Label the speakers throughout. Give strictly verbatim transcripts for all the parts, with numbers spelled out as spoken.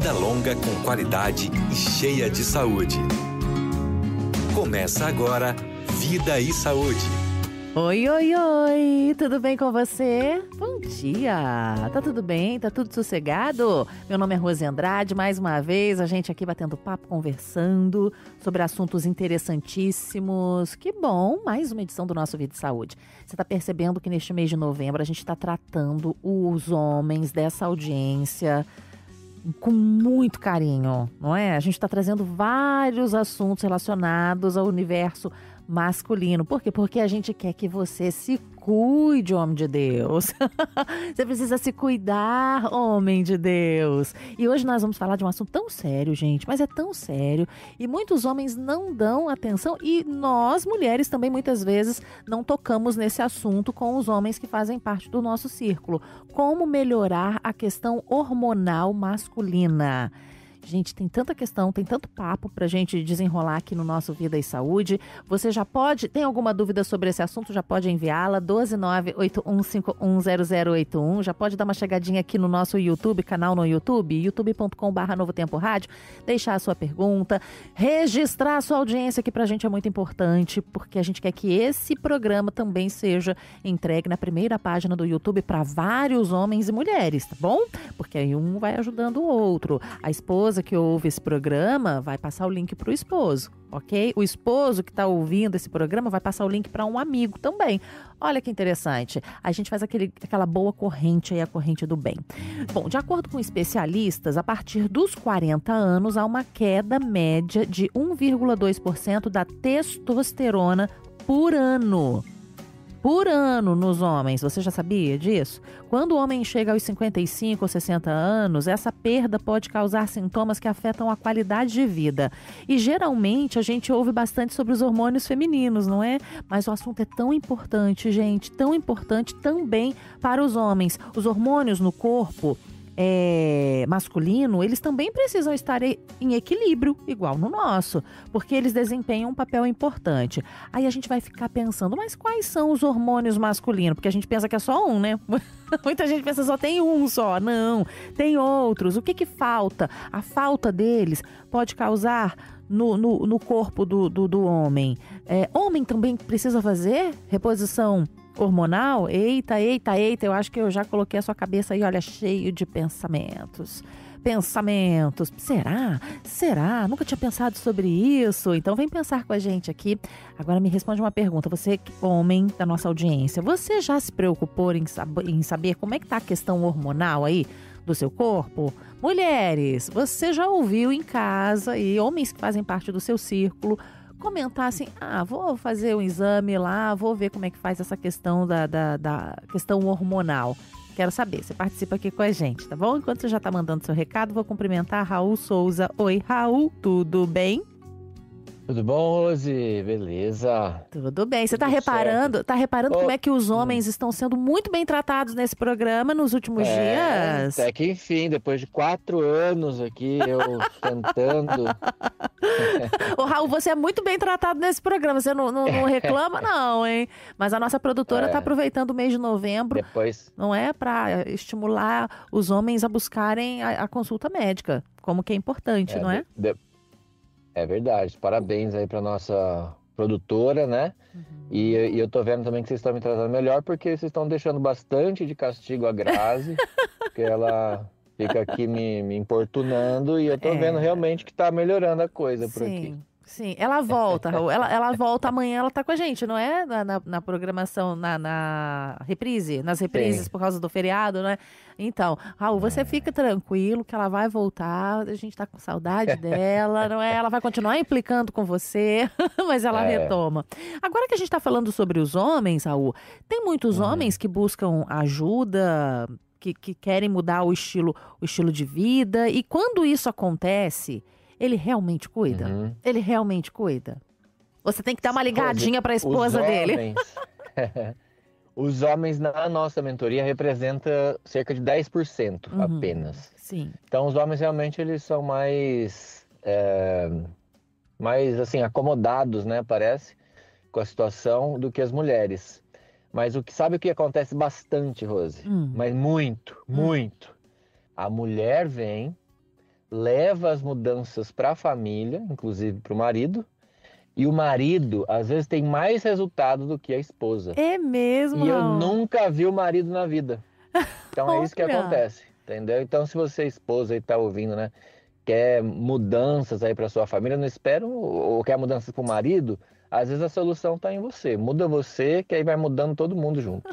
Speaker 1: vida longa com qualidade e cheia de saúde. Começa agora Vida e Saúde.
Speaker 2: Oi, oi, oi, tudo bem com você? Bom dia, tá tudo bem? Tá tudo sossegado? Meu nome é Rose Andrade, mais uma vez a gente aqui batendo papo, conversando sobre assuntos interessantíssimos. Que bom, mais uma edição do nosso Vida e Saúde. Você tá percebendo que neste mês de novembro a gente tá tratando os homens dessa audiência com muito carinho, não é? A gente está trazendo vários assuntos relacionados ao universo masculino. Por quê? Porque a gente quer que você se cuide, homem de Deus. Você precisa se cuidar, homem de Deus. E hoje nós vamos falar de um assunto tão sério, gente, mas é tão sério. E muitos homens não dão atenção e nós, mulheres, também muitas vezes não tocamos nesse assunto com os homens que fazem parte do nosso círculo. Como melhorar a questão hormonal masculina? Gente, tem tanta questão, tem tanto papo pra gente desenrolar aqui no nosso Vida e Saúde. Você já pode, tem alguma dúvida sobre esse assunto, já pode enviá-la, um dois nove oito um cinco um zero zero oito um. Já pode dar uma chegadinha aqui no nosso YouTube, canal no YouTube, youtube ponto com barra Novo Tempo Rádio, deixar a sua pergunta, registrar a sua audiência, que pra gente é muito importante, porque a gente quer que esse programa também seja entregue na primeira página do YouTube para vários homens e mulheres, tá bom? Porque aí um vai ajudando o outro. A esposa que ouve esse programa vai passar o link para o esposo, ok? O esposo que está ouvindo esse programa vai passar o link para um amigo também. Olha que interessante. A gente faz aquele, aquela boa corrente aí, a corrente do bem. Bom, de acordo com especialistas, a partir dos quarenta anos há uma queda média de um vírgula dois por cento da testosterona por ano. Por ano nos homens, você já sabia disso? Quando o homem chega aos cinquenta e cinco ou sessenta anos, essa perda pode causar sintomas que afetam a qualidade de vida. E geralmente a gente ouve bastante sobre os hormônios femininos, não é? Mas o assunto é tão importante, gente, tão importante também para os homens. Os hormônios no corpo É, masculino, eles também precisam estar em equilíbrio, igual no nosso, porque eles desempenham um papel importante. Aí a gente vai ficar pensando, mas quais são os hormônios masculinos? Porque a gente pensa que é só um, né? Muita gente pensa só tem um só. Não, tem outros. O que que falta? A falta deles pode causar no, no, no corpo do, do, do homem. É, homem também precisa fazer reposição hormonal? Eita, eita, eita, eu acho que eu já coloquei a sua cabeça aí, olha, cheio de pensamentos. Pensamentos. Será? Será? Nunca tinha pensado sobre isso? Então vem pensar com a gente aqui. Agora me responde uma pergunta. Você, homem da nossa audiência, você já se preocupou em, sab- em saber como é que tá a questão hormonal aí do seu corpo? Mulheres, você já ouviu em casa, e homens que fazem parte do seu círculo, comentar assim, ah, vou fazer um exame lá, vou ver como é que faz essa questão da, da, da questão hormonal. Quero saber, você participa aqui com a gente, tá bom? Enquanto você já tá mandando seu recado, vou cumprimentar Raul Souza. Oi, Raul, tudo bem?
Speaker 3: Tudo bom, Rose? Beleza?
Speaker 2: Tudo bem. Você
Speaker 3: Tudo
Speaker 2: tá reparando,
Speaker 3: certo.
Speaker 2: tá reparando
Speaker 3: Oh,
Speaker 2: como é que os homens hum. estão sendo muito bem tratados nesse programa nos últimos
Speaker 3: é,
Speaker 2: dias?
Speaker 3: Até que enfim, depois de quatro anos aqui, eu tentando.
Speaker 2: Ô, Raul, você é muito bem tratado nesse programa, você não, não, não reclama não, hein? Mas a nossa produtora está é. aproveitando o mês de novembro,
Speaker 3: depois...
Speaker 2: não é? Para estimular os homens a buscarem a, a consulta médica, como que é importante,
Speaker 3: é,
Speaker 2: não é?
Speaker 3: De, de... É verdade, parabéns aí para nossa produtora, né? Uhum. E, e eu tô vendo também que vocês estão me tratando melhor, porque vocês estão deixando bastante de castigo a Grazi, porque ela fica aqui me, me importunando, e eu tô é. vendo realmente que tá melhorando a coisa por
Speaker 2: Sim.
Speaker 3: aqui.
Speaker 2: Sim, ela volta, Raul. Ela, ela volta amanhã, ela tá com a gente, não é? Na, na, na programação, na, na reprise, nas reprises. Sim. Por causa do feriado, né? Então, Raul, você fica tranquilo que ela vai voltar, a gente tá com saudade dela, não é? Ela vai continuar implicando com você, mas ela é. retoma. Agora que a gente tá falando sobre os homens, Raul, tem muitos uhum. homens que buscam ajuda, que, que querem mudar o estilo, o estilo de vida, e quando isso acontece, ele realmente cuida? Uhum. Ele realmente cuida? Você tem que dar uma ligadinha para a esposa
Speaker 3: os
Speaker 2: dele.
Speaker 3: Homens, os homens na nossa mentoria representam cerca de dez por cento uhum. apenas.
Speaker 2: Sim.
Speaker 3: Então os homens realmente eles são mais, é, mais assim, acomodados, né, parece, com a situação do que as mulheres. Mas o que sabe o que acontece bastante, Rose? Hum. Mas muito, muito. Hum. A mulher vem, leva as mudanças para a família, inclusive para o marido, e o marido, às vezes, tem mais resultado do que a esposa.
Speaker 2: É mesmo,
Speaker 3: E eu
Speaker 2: Raul?
Speaker 3: nunca vi o marido na vida. Então é isso que
Speaker 2: Olha.
Speaker 3: acontece, entendeu? Então, se você, esposa, aí tá ouvindo, né, quer mudanças aí para sua família, não espera ou ou quer mudanças para o marido, às vezes a solução tá em você. Muda você, que aí vai mudando todo mundo junto.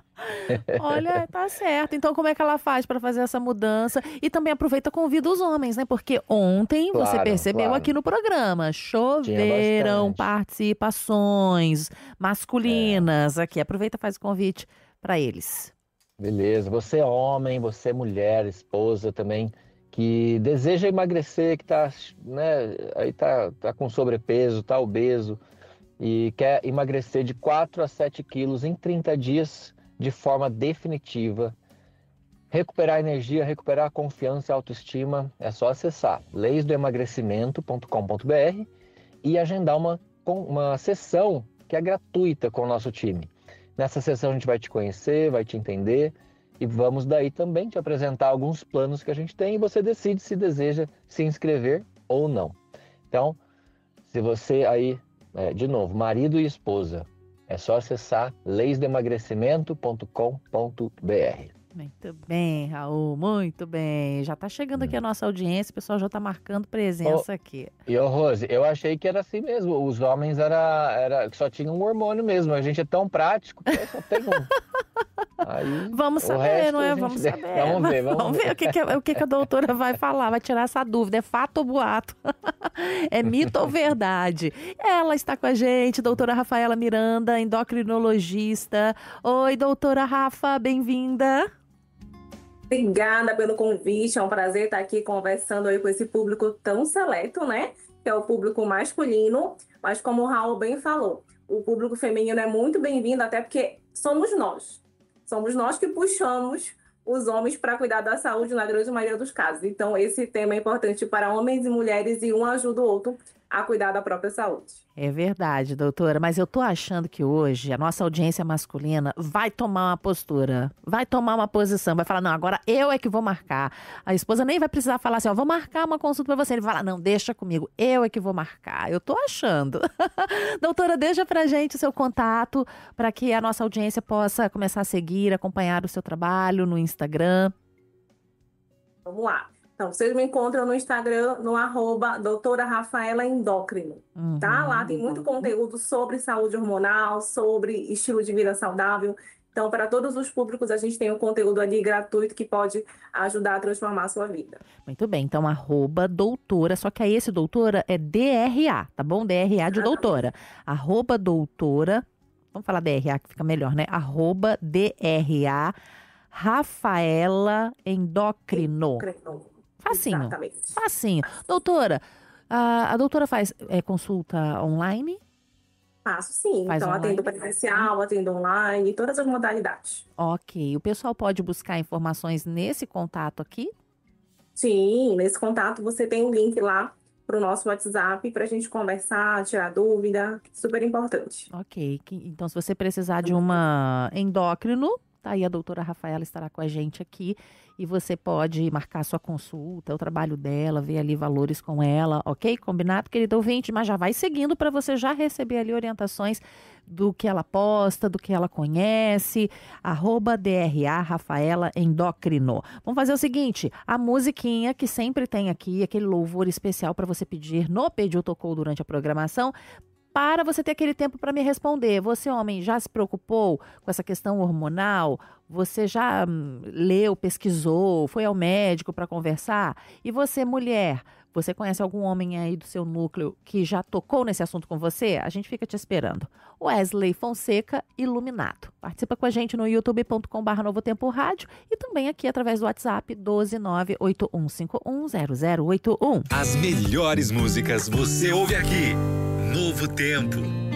Speaker 2: Olha, tá certo. Então, como é que ela faz para fazer essa mudança? E também aproveita e convida os homens, né? Porque ontem você
Speaker 3: Claro,
Speaker 2: percebeu
Speaker 3: claro.
Speaker 2: aqui no programa, choveram
Speaker 3: bastante.
Speaker 2: participações masculinas aqui. Aproveita e faz o convite para eles.
Speaker 3: Beleza, você é homem, você é mulher, esposa também, que deseja emagrecer, que tá, né, aí tá, tá com sobrepeso, tá obeso e quer emagrecer de quatro a sete quilos em trinta dias de forma definitiva, recuperar energia, recuperar a confiança e a autoestima, é só acessar leis do emagrecimento ponto com ponto b r e agendar uma, uma sessão que é gratuita com o nosso time. Nessa sessão a gente vai te conhecer, vai te entender e vamos daí também te apresentar alguns planos que a gente tem e você decide se deseja se inscrever ou não. Então, se você aí, é, de novo, marido e esposa, é só acessar leis do emagrecimento ponto com ponto b r.
Speaker 2: Muito bem, Raul, muito bem. Já tá chegando aqui a nossa audiência, o pessoal já tá marcando presença
Speaker 3: Ô,
Speaker 2: aqui.
Speaker 3: E, ô, Rose, eu achei que era assim mesmo. Os homens era, era, só tinham um hormônio mesmo. A gente é tão prático que só tem um. Aí,
Speaker 2: Vamos
Speaker 3: o
Speaker 2: saber,
Speaker 3: resto
Speaker 2: não
Speaker 3: a
Speaker 2: é?
Speaker 3: gente
Speaker 2: Vamos
Speaker 3: de-
Speaker 2: saber.
Speaker 3: Vamos ver, vamos,
Speaker 2: ver o que, que, o que, que a doutora vai falar, vai tirar essa dúvida. É fato ou boato? É mito ou verdade? Ela está com a gente, doutora Rafaela Miranda, endocrinologista. Oi, doutora Rafa, bem-vinda.
Speaker 4: Obrigada pelo convite, é um prazer estar aqui conversando aí com esse público tão seleto, né? Que é o público masculino, mas como o Raul bem falou, o público feminino é muito bem-vindo, até porque somos nós. Somos nós que puxamos os homens para cuidar da saúde na grande maioria dos casos. Então, esse tema é importante para homens e mulheres e um ajuda o outro a cuidar da própria saúde.
Speaker 2: É verdade, doutora, mas eu tô achando que hoje a nossa audiência masculina vai tomar uma postura, vai tomar uma posição, vai falar, não, agora eu é que vou marcar. A esposa nem vai precisar falar assim, ó, vou marcar uma consulta pra você. Ele vai falar, não, deixa comigo, eu é que vou marcar. Eu tô achando. Doutora, deixa pra gente o seu contato para que a nossa audiência possa começar a seguir, acompanhar o seu trabalho no Instagram.
Speaker 4: Vamos lá. Então, vocês me encontram no Instagram, no arroba doutora Rafaela Endócrino,
Speaker 2: Uhum.
Speaker 4: tá? Lá tem muito conteúdo sobre saúde hormonal, sobre estilo de vida saudável. Então, para todos os públicos, a gente tem um conteúdo ali gratuito que pode ajudar a transformar a sua vida.
Speaker 2: Muito bem, então arroba doutora, só que aí esse doutora é D R A, tá bom? D R A de doutora. Arroba doutora, vamos falar D R A que fica melhor, né? Arroba D R A Rafaela Endócrino.
Speaker 4: Endócrino.
Speaker 2: Facinho,
Speaker 4: Exatamente.
Speaker 2: facinho. Doutora, a, a doutora faz é, consulta online?
Speaker 4: Faço sim.
Speaker 2: Faz
Speaker 4: Então,
Speaker 2: online?
Speaker 4: atendo presencial, atendo online, todas as modalidades.
Speaker 2: Ok, o pessoal pode buscar informações nesse contato aqui?
Speaker 4: Sim, nesse contato você tem um link lá para o nosso WhatsApp para a gente conversar, tirar dúvida. Super importante.
Speaker 2: Ok, que- então se você precisar de uma endócrino, tá aí a doutora Rafaela estará com a gente aqui e você pode marcar sua consulta, o trabalho dela, ver ali valores com ela, ok? Combinado, querido ouvinte? Mas já vai seguindo para você já receber ali orientações do que ela posta, do que ela conhece, arroba D R A Rafaela Endócrino. Vamos fazer o seguinte, a musiquinha que sempre tem aqui, aquele louvor especial para você pedir no Pediu Tocou durante a programação, para você ter aquele tempo para me responder. Você, homem, já se preocupou com essa questão hormonal? Você já hum, leu, pesquisou, foi ao médico para conversar? E você, mulher, você conhece algum homem aí do seu núcleo que já tocou nesse assunto com você? A gente fica te esperando. Wesley Fonseca, Iluminado. Participa com a gente no youtube ponto com barra Novo Tempo Rádio e também aqui através do WhatsApp doze nove oito um cinco um zero zero oito um.
Speaker 1: As melhores músicas você ouve aqui. Novo Tempo.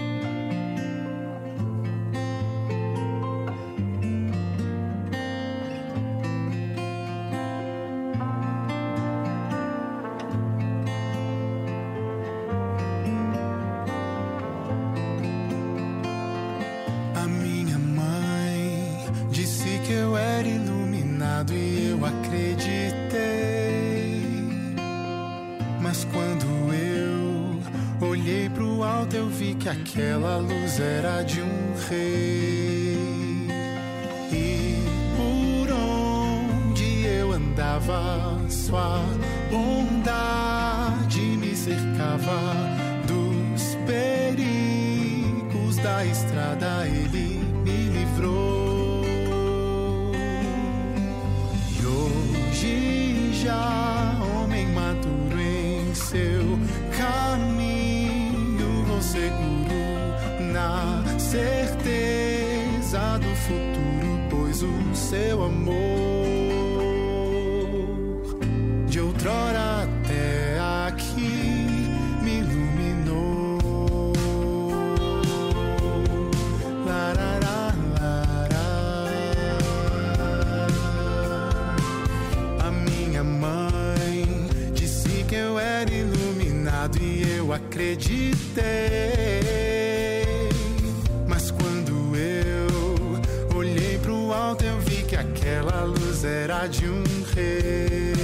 Speaker 5: A minha mãe disse que eu era iluminado e eu acreditei. Mas quando eu olhei pro alto, eu vi que aquela luz era de um rei. E por onde eu andava, sua bondade me cercava. Dos perigos da estrada ele me livrou. E hoje já homem maduro em seu caminho, vou seguro na certeza do futuro, pois o seu amor de outrora até aqui me iluminou. Larará, lará. A minha mãe disse que eu era iluminado e eu acreditei. Mas quando eu olhei pro alto, eu vi que aquela luz era de um rei.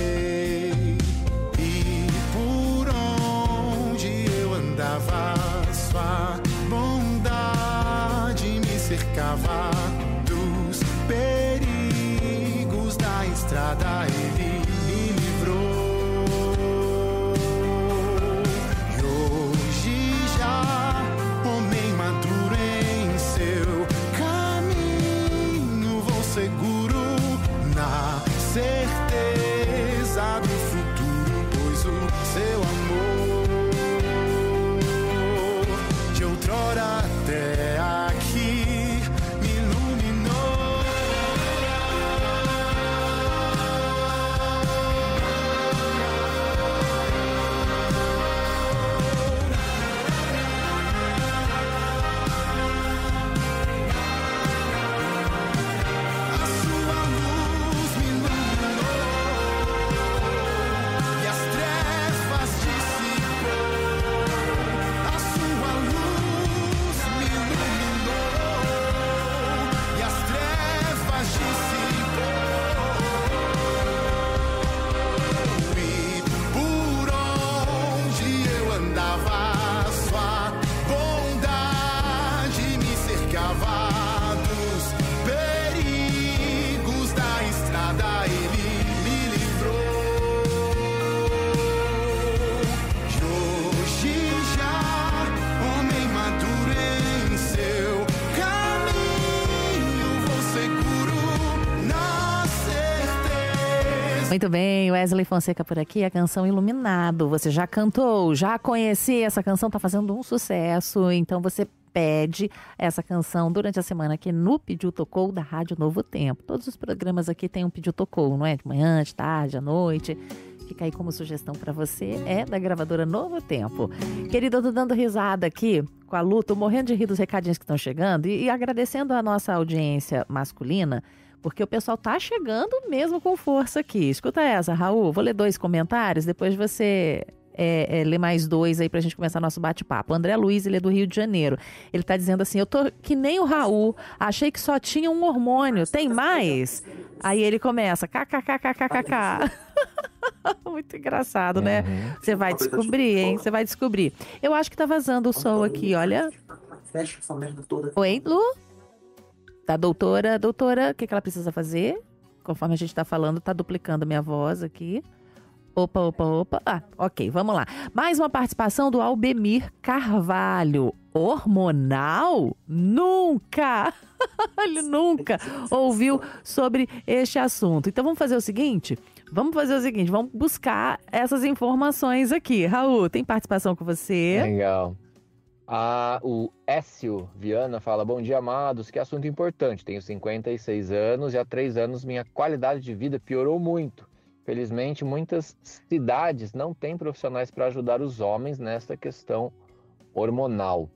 Speaker 5: E por onde eu andava, sua bondade me cercava. Dos perigos da estrada ele me livrou. E hoje já homem maduro em seu caminho, vou seguro na certeza do futuro, pois o seu amor de outrora até aqui me iluminou. A sua luz me iluminou e as trevas dissipou. A sua luz me iluminou e as trevas dissipou. E por onde eu andava, sua bondade me cercava. Dos perigos da estrada ele me livrou. E hoje já homem maduro em seu caminho, vou seguro na certeza.
Speaker 2: Muito bem, Wesley Fonseca por aqui, a canção Iluminado. Você já cantou, já conheci, essa canção tá fazendo um sucesso, então você pede essa canção durante a semana aqui no Pediu Tocou da Rádio Novo Tempo. Todos os programas aqui tem um Pediu Tocou, não é? De manhã, de tarde, à noite. Fica aí como sugestão para você, é da gravadora Novo Tempo. Querida, eu tô dando risada aqui com a Lu, tô morrendo de rir dos recadinhos que estão chegando e, e agradecendo a nossa audiência masculina, porque o pessoal tá chegando mesmo com força aqui. Escuta essa, Raul, vou ler dois comentários, depois você é, é, lê mais dois aí pra gente começar nosso bate-papo. O André Luiz, ele é do Rio de Janeiro. Ele tá dizendo assim, eu tô que nem o Raul, achei que só tinha um hormônio, tem mais? Aí ele começa, kkkkkkk. Muito engraçado, né? Você vai descobrir, hein? Você vai descobrir. Eu acho que tá vazando o som aqui, olha.
Speaker 6: Fecha essa merda toda.
Speaker 2: Oi, Lu? Da doutora, doutora, o que, que ela precisa fazer? Conforme a gente tá falando, tá duplicando minha voz aqui. Opa, opa, opa. Ah, ok, vamos lá. Mais uma participação do Albemir Carvalho. Hormonal? Nunca! Ele nunca ouviu sobre este assunto. Então vamos fazer o seguinte? Vamos fazer o seguinte, vamos buscar essas informações aqui. Raul, tem participação com você?
Speaker 3: Legal. Ah, o Écio Viana fala, bom dia, amados, que assunto importante. Tenho cinquenta e seis anos e há três anos minha qualidade de vida piorou muito. Felizmente, muitas cidades não têm profissionais para ajudar os homens nessa questão hormonal.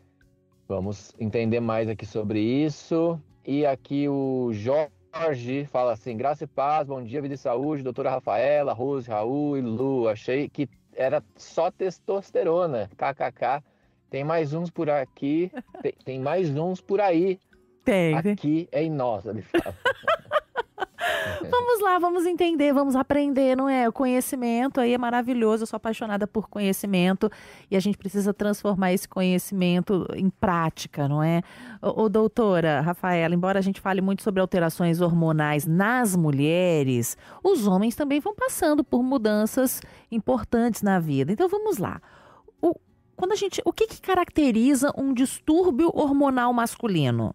Speaker 3: Vamos entender mais aqui sobre isso. E aqui o Jorge fala assim, graça e paz, bom dia, vida e saúde, doutora Rafaela, Rose, Raul e Lu. Achei que era só testosterona, kkk. Tem mais uns por aqui, tem, tem mais uns por aí.
Speaker 2: Tem.
Speaker 3: Aqui é em nós, ele fala.
Speaker 2: Vamos lá, vamos entender, vamos aprender, não é? O conhecimento aí é maravilhoso, eu sou apaixonada por conhecimento e a gente precisa transformar esse conhecimento em prática, não é? Ô, ô, doutora Rafaela, embora a gente fale muito sobre alterações hormonais nas mulheres, os homens também vão passando por mudanças importantes na vida. Então vamos lá. O, quando a gente, o que que caracteriza um distúrbio hormonal masculino?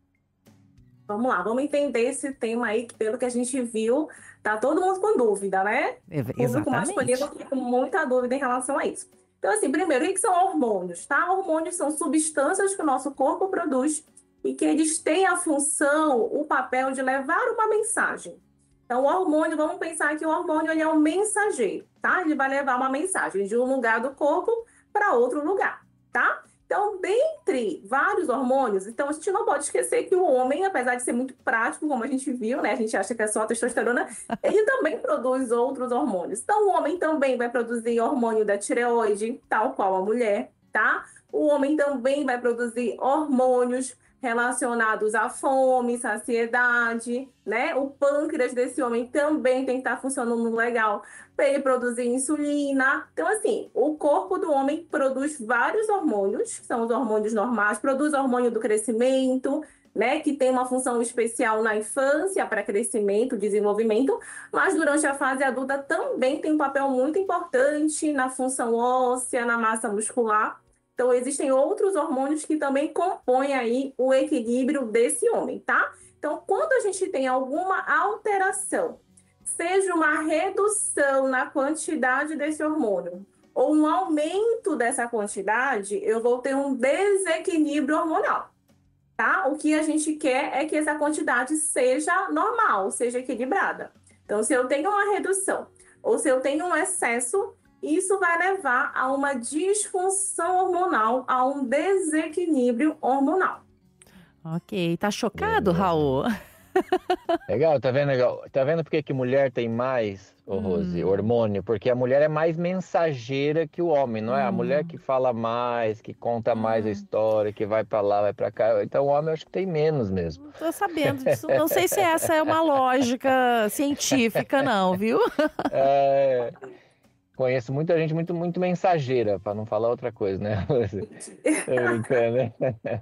Speaker 4: Vamos lá, vamos entender esse tema aí, que pelo que a gente viu, tá todo mundo com dúvida, né?
Speaker 2: É,
Speaker 4: O público
Speaker 2: exatamente.
Speaker 4: masculino fica com muita dúvida em relação a isso. Então, assim, primeiro, o que que são hormônios, tá? Hormônios são substâncias que o nosso corpo produz e que eles têm a função, o papel de levar uma mensagem. Então, o hormônio, vamos pensar que o hormônio ele é um mensageiro, tá? Ele vai levar uma mensagem de um lugar do corpo para outro lugar, tá? Então, dentre vários hormônios, então a gente não pode esquecer que o homem, apesar de ser muito prático, como a gente viu, né? A gente acha que é só a testosterona, ele também produz outros hormônios. Então, o homem também vai produzir hormônio da tireoide, tal qual a mulher, tá? O homem também vai produzir hormônios relacionados à fome, saciedade, né? O pâncreas desse homem também tem que estar funcionando legal para ele produzir insulina. Então, assim, o corpo do homem produz vários hormônios, que são os hormônios normais, produz hormônio do crescimento, né? Que tem uma função especial na infância para crescimento, desenvolvimento, mas durante a fase adulta também tem um papel muito importante na função óssea, na massa muscular. Então, existem outros hormônios que também compõem aí o equilíbrio desse homem, tá? Então, quando a gente tem alguma alteração, seja uma redução na quantidade desse hormônio ou um aumento dessa quantidade, eu vou ter um desequilíbrio hormonal, tá? O que a gente quer é que essa quantidade seja normal, seja equilibrada. Então, se eu tenho uma redução ou se eu tenho um excesso, isso vai levar a uma disfunção hormonal, a um desequilíbrio hormonal.
Speaker 2: Ok, tá chocado,
Speaker 3: Beleza.
Speaker 2: Raul?
Speaker 3: Legal, tá vendo? Legal? Tá vendo por que que mulher tem mais, ô Rose,
Speaker 2: Hum.
Speaker 3: hormônio? Porque a mulher é mais mensageira que o homem, não é? A mulher
Speaker 2: Hum.
Speaker 3: que fala mais, que conta mais a
Speaker 2: Hum.
Speaker 3: história, que vai pra lá, vai pra cá. Então o homem eu acho que tem menos mesmo.
Speaker 2: Não tô sabendo disso. Não sei se essa é uma lógica científica, não, viu?
Speaker 3: É, conheço muita gente muito, muito mensageira, pra não falar outra coisa, né, Rose? Tô brincando, né?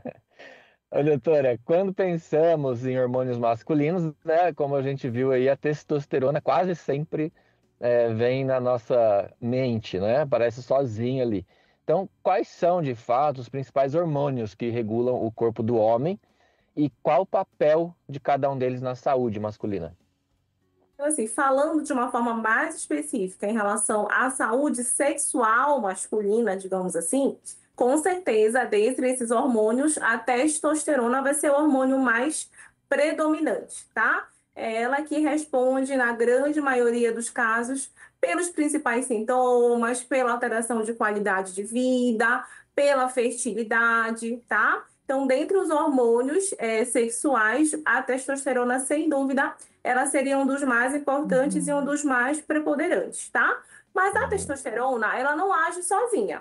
Speaker 3: Ô, doutora, quando pensamos em hormônios masculinos, né, como a gente viu aí, a testosterona quase sempre é, vem na nossa mente, né? Aparece sozinha ali. Então, quais são, de fato, os principais hormônios que regulam o corpo do homem e qual o papel de cada um deles na saúde masculina?
Speaker 4: Então, assim, falando de uma forma mais específica em relação à saúde sexual masculina, digamos assim, com certeza, dentre esses hormônios, a testosterona vai ser o hormônio mais predominante, tá? É ela que responde, na grande maioria dos casos, pelos principais sintomas, pela alteração de qualidade de vida, pela fertilidade, tá? Então, dentre os hormônios eh, sexuais, a testosterona, sem dúvida, ela seria um dos mais importantes e um dos mais preponderantes, tá? Mas a
Speaker 3: Uhum.
Speaker 4: testosterona, ela não age sozinha.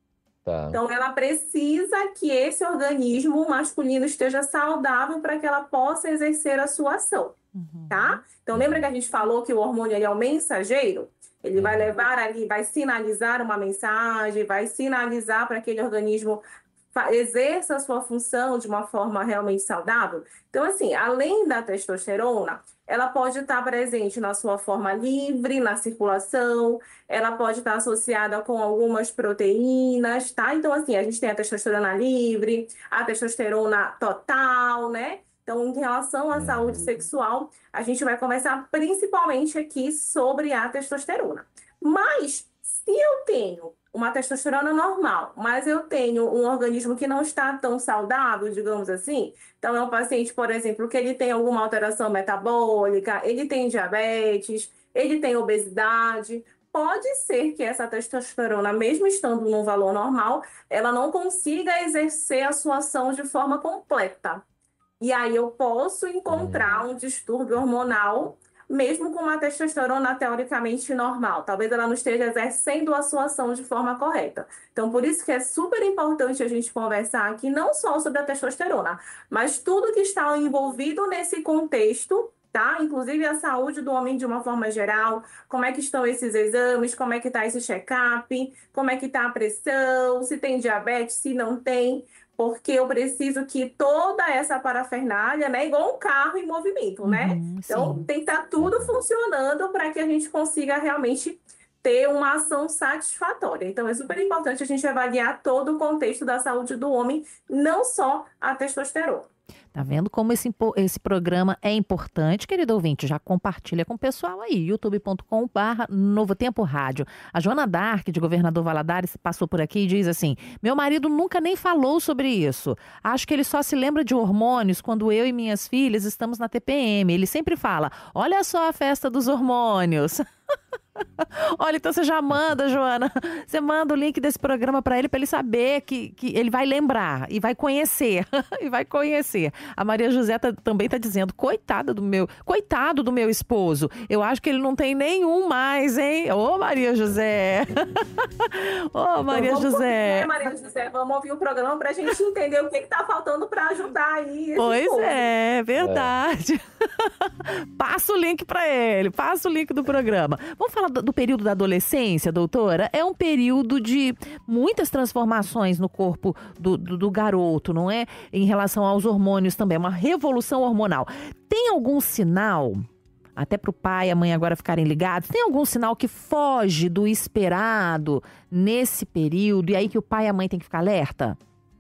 Speaker 3: Tá.
Speaker 4: Então, ela precisa que esse organismo masculino esteja saudável para que ela possa exercer a sua ação,
Speaker 2: Uhum.
Speaker 4: tá? Então, lembra que a gente falou que o hormônio ele é o mensageiro? Ele vai
Speaker 3: Uhum.
Speaker 4: levar ali, vai sinalizar uma mensagem, vai sinalizar para aquele organismo fa- exerça a sua função de uma forma realmente saudável. Então, assim, além da testosterona, ela pode estar presente na sua forma livre, na circulação, ela pode estar associada com algumas proteínas, tá? Então, assim, a gente tem a testosterona livre, a testosterona total, né? Então, em relação à saúde
Speaker 3: Uhum.
Speaker 4: sexual, a gente vai conversar principalmente aqui sobre a testosterona. Mas, se eu tenho uma testosterona normal, mas eu tenho um organismo que não está tão saudável, digamos assim, então é um paciente, por exemplo, que ele tem alguma alteração metabólica, ele tem diabetes, ele tem obesidade, pode ser que essa testosterona, mesmo estando num valor normal, ela não consiga exercer a sua ação de forma completa. E aí eu posso encontrar um distúrbio hormonal, mesmo com uma testosterona teoricamente normal. Talvez ela não esteja exercendo a sua ação de forma correta. Então, por isso que é super importante a gente conversar aqui, não só sobre a testosterona, mas tudo que está envolvido nesse contexto tá? Inclusive a saúde do homem de uma forma geral, como é que estão esses exames, como é que está esse check-up, como é que está a pressão, se tem diabetes, se não tem, porque eu preciso que toda essa parafernália, né, igual um carro em movimento, né?
Speaker 2: Uhum,
Speaker 4: Então
Speaker 2: sim.
Speaker 4: tem que estar tudo funcionando para que a gente consiga realmente ter uma ação satisfatória. Então é super importante a gente avaliar todo o contexto da saúde do homem, não só a testosterona.
Speaker 2: Tá vendo como esse, impo- esse programa é importante, querido ouvinte? Já compartilha com o pessoal aí, youtube ponto com barra Novo Tempo Rádio. A Joana Dark, de Governador Valadares, passou por aqui e diz assim: meu marido nunca nem falou sobre isso. Acho que ele só se lembra de hormônios quando eu e minhas filhas estamos na T P M. Ele sempre fala: olha só a festa dos hormônios. Olha, então você já manda, Joana, você manda o link desse programa para ele, para ele saber que, que ele vai lembrar e vai conhecer, e vai conhecer. A Maria José tá, também está dizendo, coitada do meu, coitado do meu esposo, eu acho que ele não tem nenhum mais, hein? Ô, Maria José! Ô, Maria
Speaker 4: Então, vamos
Speaker 2: José!
Speaker 4: ouvir, né, Maria José? Vamos ouvir o programa para a gente entender o que está faltando para ajudar aí esse
Speaker 2: Pois
Speaker 4: povo.
Speaker 2: é, verdade. Passa o link para ele, passa o link do programa. Vamos falar do, do período da adolescência, doutora? É um período de muitas transformações no corpo do, do, do garoto, não é? Em relação aos hormônios também, uma revolução hormonal. Tem algum sinal, até para o pai e a mãe agora ficarem ligados, tem algum sinal que foge do esperado nesse período e aí que o pai e a mãe têm que ficar alerta?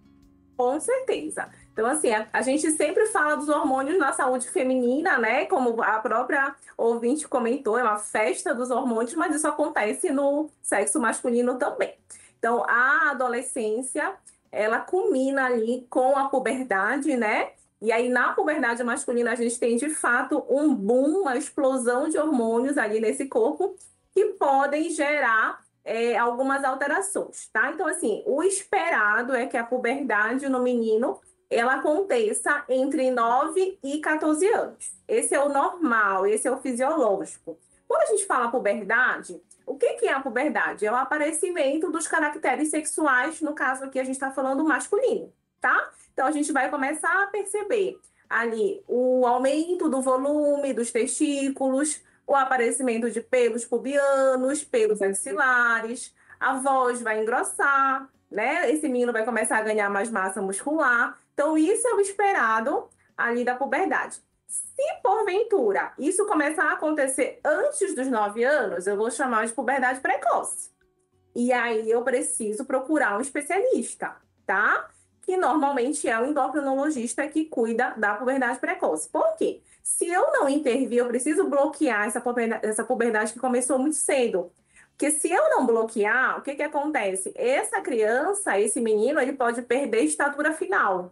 Speaker 4: Com certeza. Então, assim, a, a gente sempre fala dos hormônios na saúde feminina, né? Como a própria ouvinte comentou, é uma festa dos hormônios, mas isso acontece no sexo masculino também. Então, a adolescência, ela culmina ali com a puberdade, né? E aí, na puberdade masculina, a gente tem, de fato, um boom, uma explosão de hormônios ali nesse corpo que podem gerar é, algumas alterações, tá? Então, assim, o esperado é que a puberdade no menino ela aconteça entre nove e quatorze anos. Esse é o normal, esse é o fisiológico. Quando a gente fala puberdade, o que que é a puberdade? É o aparecimento dos caracteres sexuais, no caso aqui a gente está falando masculino, tá? Então a gente vai começar a perceber ali o aumento do volume dos testículos, o aparecimento de pelos pubianos, pelos axilares, a voz vai engrossar, né? Esse menino vai começar a ganhar mais massa muscular. Então, isso é o esperado ali da puberdade. Se, porventura, isso começar a acontecer antes dos nove anos, eu vou chamar de puberdade precoce. E aí, eu preciso procurar um especialista, tá? Que normalmente é o endocrinologista que cuida da puberdade precoce. Por quê? Se eu não intervir, eu preciso bloquear essa puberdade, essa puberdade que começou muito cedo. Porque se eu não bloquear, o que que acontece? Essa criança, esse menino, ele pode perder estatura final,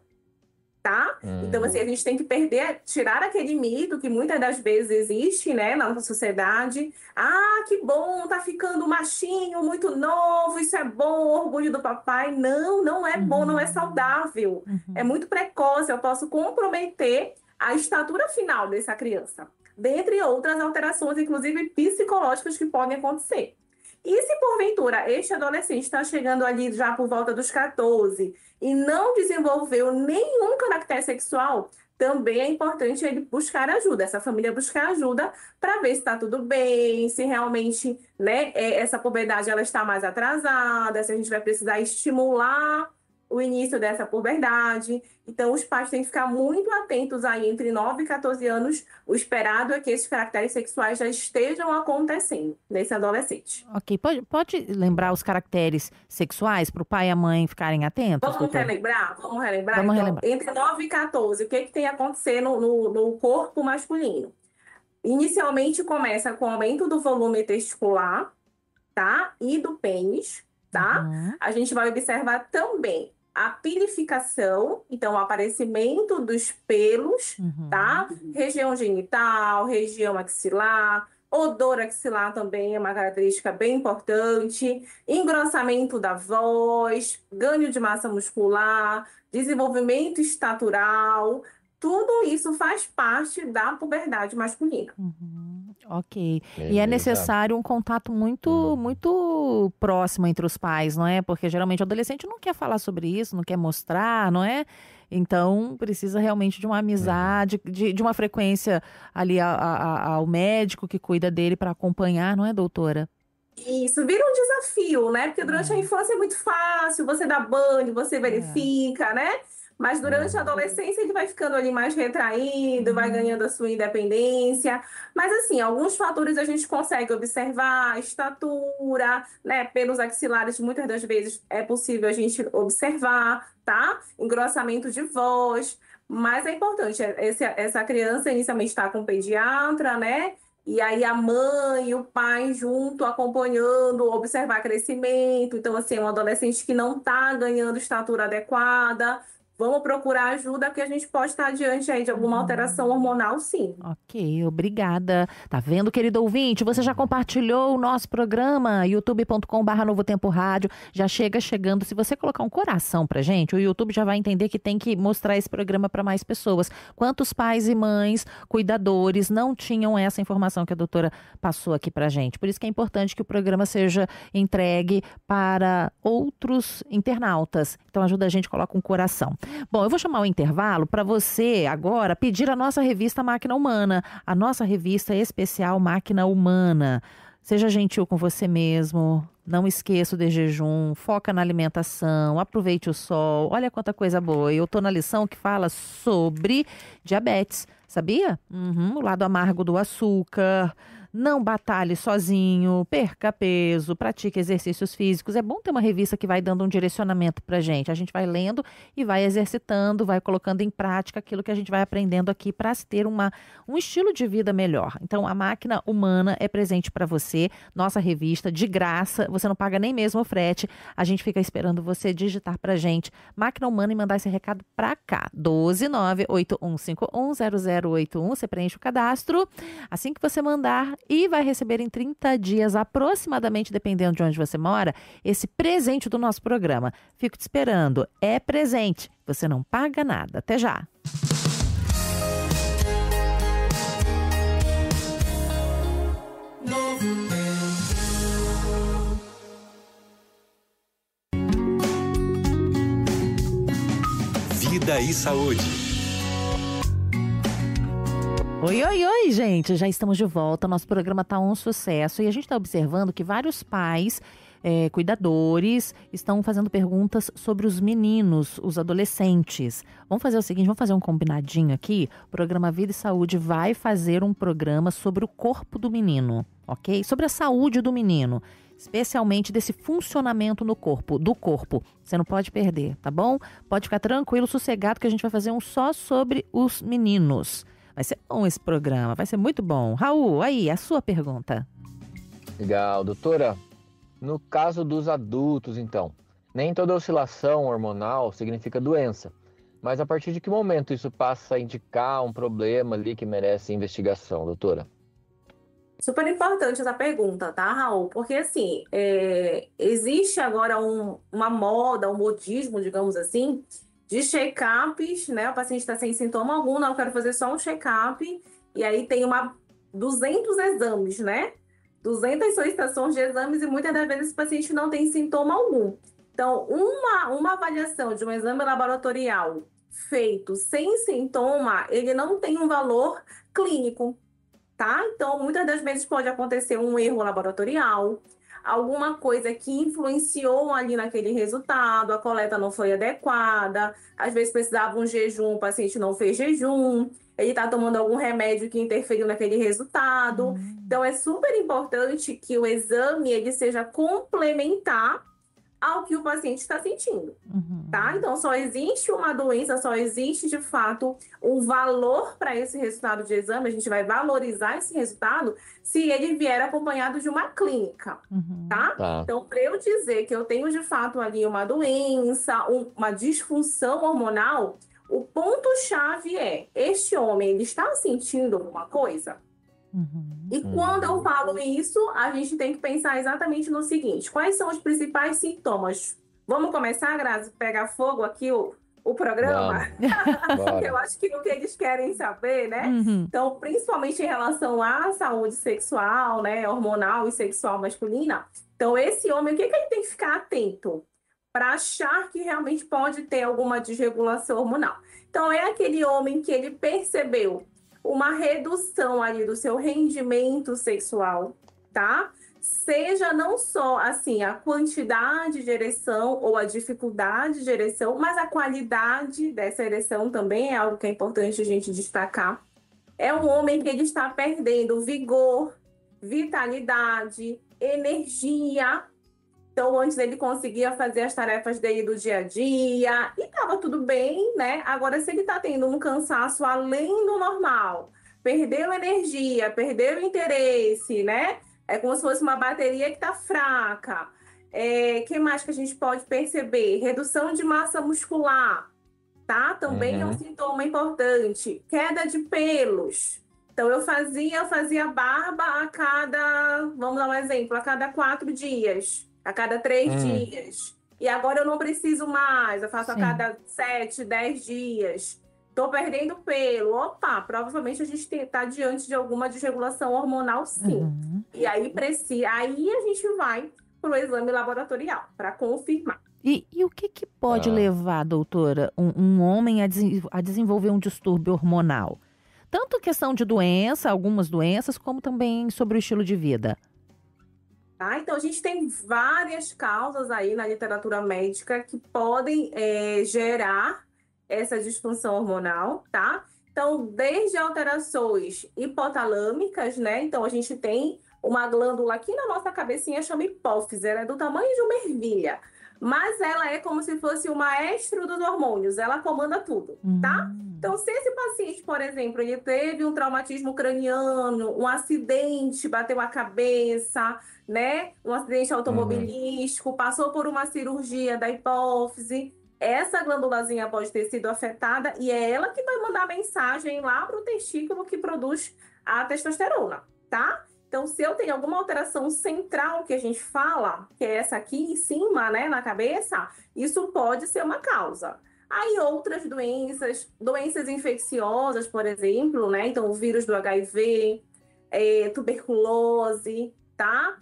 Speaker 4: tá?
Speaker 3: Hum.
Speaker 4: Então, assim, a gente tem que perder, tirar aquele mito que muitas das vezes existe, né, na nossa sociedade. Ah, que bom, tá ficando machinho, muito novo, isso é bom, orgulho do papai. Não, não é bom, não é saudável.
Speaker 2: Uhum.
Speaker 4: É muito precoce, eu posso comprometer a estatura final dessa criança. Dentre outras alterações, inclusive psicológicas, que podem acontecer. E se porventura este adolescente está chegando ali já por volta dos quatorze e não desenvolveu nenhum caractere sexual, também é importante ele buscar ajuda, essa família buscar ajuda para ver se está tudo bem, se realmente, né, essa puberdade ela está mais atrasada, se a gente vai precisar estimular o início dessa puberdade. Então, os pais têm que ficar muito atentos aí entre nove e quatorze anos. O esperado é que esses caracteres sexuais já estejam acontecendo nesse adolescente.
Speaker 2: Ok, pode, pode lembrar os caracteres sexuais para o pai e a mãe ficarem atentos?
Speaker 4: Vamos
Speaker 2: doutora?
Speaker 4: relembrar? Vamos relembrar?
Speaker 2: Vamos
Speaker 4: Então,
Speaker 2: relembrar.
Speaker 4: entre nove e quatorze, o que, que tem a acontecer no, no, no corpo masculino? Inicialmente começa com o aumento do volume testicular, tá? E do pênis, tá?
Speaker 2: Uhum.
Speaker 4: A gente vai observar também a pilificação, então o aparecimento dos pelos,
Speaker 2: Uhum.
Speaker 4: tá? Região genital, região axilar, odor axilar também é uma característica bem importante, engrossamento da voz, ganho de massa muscular, desenvolvimento estatural, tudo isso faz parte da puberdade masculina.
Speaker 2: Uhum. Ok.
Speaker 3: Beleza.
Speaker 2: E é necessário um contato muito,
Speaker 3: Hum.
Speaker 2: muito próximo entre os pais, não é? Porque geralmente o adolescente não quer falar sobre isso, não quer mostrar, não é? Então, precisa realmente de uma amizade, de, de uma frequência ali a- a- a- ao médico que cuida dele para acompanhar, não é, doutora?
Speaker 4: Isso vira um desafio, né? Porque durante a infância é muito fácil, você dá banho, você verifica, né? Mas durante a adolescência ele vai ficando ali mais retraído, vai ganhando a sua independência. Mas assim, alguns fatores a gente consegue observar, estatura, né? Pelos axilares, muitas das vezes é possível a gente observar, tá? Engrossamento de voz. Mas é importante, esse- essa criança inicialmente está com o pediatra, né? E aí a mãe e o pai junto acompanhando, observar crescimento. Então, assim, é um adolescente que não está ganhando estatura adequada. Vamos procurar ajuda, porque a gente pode estar diante aí de alguma alteração hormonal, sim.
Speaker 2: Ok, obrigada. Tá vendo, querido ouvinte? Você já compartilhou o nosso programa, youtube ponto com barra Novo Tempo Rádio. Já chega chegando. Se você colocar um coração pra gente, o YouTube já vai entender que tem que mostrar esse programa para mais pessoas. Quantos pais e mães, cuidadores, não tinham essa informação que a doutora passou aqui pra gente? Por isso que é importante que o programa seja entregue para outros internautas. Então ajuda a gente, coloca um coração. Bom, eu vou chamar o intervalo para você agora pedir a nossa revista Máquina Humana, a nossa revista especial Máquina Humana. Seja gentil com você mesmo, não esqueça o de jejum, foca na alimentação, aproveite o sol, olha quanta coisa boa. Eu tô na lição que fala sobre diabetes, sabia? Uhum, o lado amargo do açúcar. Não batalhe sozinho, perca peso, pratique exercícios físicos. É bom ter uma revista que vai dando um direcionamento pra gente. A gente vai lendo e vai exercitando, vai colocando em prática aquilo que a gente vai aprendendo aqui para ter uma, um estilo de vida melhor. Então, a Máquina Humana é presente para você, nossa revista, de graça. Você não paga nem mesmo o frete. A gente fica esperando você digitar pra gente Máquina Humana e mandar esse recado pra cá. doze nove oito um cinco um zero zero oito um. Você preenche o cadastro. Assim que você mandar, e vai receber em trinta dias, aproximadamente, dependendo de onde você mora, esse presente do nosso programa. Fico te esperando. É presente. Você não paga nada. Até já.
Speaker 1: Vida e saúde.
Speaker 2: Oi, oi, oi, gente! Já estamos de volta. Nosso programa está um sucesso e a gente está observando que vários pais, é, cuidadores, estão fazendo perguntas sobre os meninos, os adolescentes. Vamos fazer o seguinte, vamos fazer um combinadinho aqui. O programa Vida e Saúde vai fazer um programa sobre o corpo do menino, ok? Sobre a saúde do menino, especialmente desse funcionamento no corpo, do corpo. Você não pode perder, tá bom? Pode ficar tranquilo, sossegado, que a gente vai fazer um só sobre os meninos. Vai ser bom esse programa, vai ser muito bom. Raul, aí, a sua pergunta.
Speaker 3: Legal, doutora. No caso dos adultos, então, nem toda oscilação hormonal significa doença. Mas a partir de que momento isso passa a indicar um problema ali que merece investigação, doutora?
Speaker 4: Super importante essa pergunta, tá, Raul? Porque, assim, é, existe agora um- uma moda, um modismo, digamos assim, de check-ups, né? O paciente está sem sintoma algum, não, eu quero fazer só um check-up, e aí tem uma duzentos exames, né? duzentas solicitações de exames e muitas das vezes esse paciente não tem sintoma algum. Então, uma, uma avaliação de um exame laboratorial feito sem sintoma, ele não tem um valor clínico, tá? Então, muitas das vezes pode acontecer um erro laboratorial, alguma coisa que influenciou ali naquele resultado, a coleta não foi adequada, às vezes precisava um jejum, o paciente não fez jejum, ele está tomando algum remédio que interferiu naquele resultado. Então, é super importante que o exame ele seja complementar ao que o paciente está sentindo,
Speaker 2: Uhum.
Speaker 4: tá? Então, só existe uma doença, só existe, de fato, um valor para esse resultado de exame, a gente vai valorizar esse resultado se ele vier acompanhado de uma clínica,
Speaker 2: Uhum.
Speaker 4: tá?
Speaker 3: Tá.
Speaker 4: Então, para eu dizer que eu tenho, de fato, ali uma doença, um- uma disfunção hormonal, o ponto-chave é, este homem, ele está sentindo alguma coisa?
Speaker 2: Uhum.
Speaker 4: E quando eu falo isso, a gente tem que pensar exatamente no seguinte: quais são os principais sintomas? Vamos começar, Grazi, pegar fogo aqui o, o programa?
Speaker 3: Vamos.
Speaker 4: Eu acho que o que eles querem saber, né?
Speaker 2: Uhum.
Speaker 4: Então, principalmente em relação à saúde sexual, né? Hormonal e sexual masculina. Então, esse homem, o que que ele tem que ficar atento para achar que realmente pode ter alguma desregulação hormonal? Então, é aquele homem que ele percebeu uma redução ali do seu rendimento sexual, tá? Seja não só assim a quantidade de ereção ou a dificuldade de ereção, mas a qualidade dessa ereção também é algo que é importante a gente destacar. É um homem que ele está perdendo vigor, vitalidade, energia. Então, antes ele conseguia fazer as tarefas dele do dia a dia e estava tudo bem, né? Agora, se ele está tendo um cansaço além do normal, perdeu energia, perdeu interesse, né? É como se fosse uma bateria que está fraca. É, que mais que a gente pode perceber? Redução de massa muscular, tá? Também é um
Speaker 3: Uhum.
Speaker 4: sintoma importante. Queda de pelos. Então, eu fazia, eu fazia barba a cada, vamos dar um exemplo, a cada quatro dias, a cada três
Speaker 3: Hum.
Speaker 4: dias. E agora eu não preciso mais, eu faço
Speaker 2: Sim.
Speaker 4: a cada sete, dez dias. Estou perdendo pelo. Opa, provavelmente a gente está diante de alguma desregulação hormonal, sim.
Speaker 2: Uhum.
Speaker 4: E aí, precisa, aí a gente vai para o exame laboratorial para confirmar.
Speaker 2: E, e o que, que pode
Speaker 3: Tá.
Speaker 2: levar, doutora, um, um homem a, desen- a desenvolver um distúrbio hormonal? Tanto questão de doença, algumas doenças, como também sobre o estilo de vida.
Speaker 4: Tá? Então, a gente tem várias causas aí na literatura médica que podem é, gerar essa disfunção hormonal, tá? Então, desde alterações hipotalâmicas, né? Então, a gente tem uma glândula aqui na nossa cabecinha, chama hipófise, ela é do tamanho de uma ervilha, mas ela é como se fosse o maestro dos hormônios, ela comanda tudo, tá?
Speaker 2: Hum.
Speaker 4: Então, se esse paciente, por exemplo, ele teve um traumatismo craniano, um acidente, bateu a cabeça, né? Um acidente automobilístico, passou por uma cirurgia da hipófise, essa glândulazinha pode ter sido afetada e é ela que vai mandar mensagem lá para o testículo que produz a testosterona, tá? Então, se eu tenho alguma alteração central que a gente fala, que é essa aqui em cima, né, na cabeça, isso pode ser uma causa. Aí outras doenças, doenças infecciosas, por exemplo, né? Então, o vírus do H I V, é, tuberculose, tá?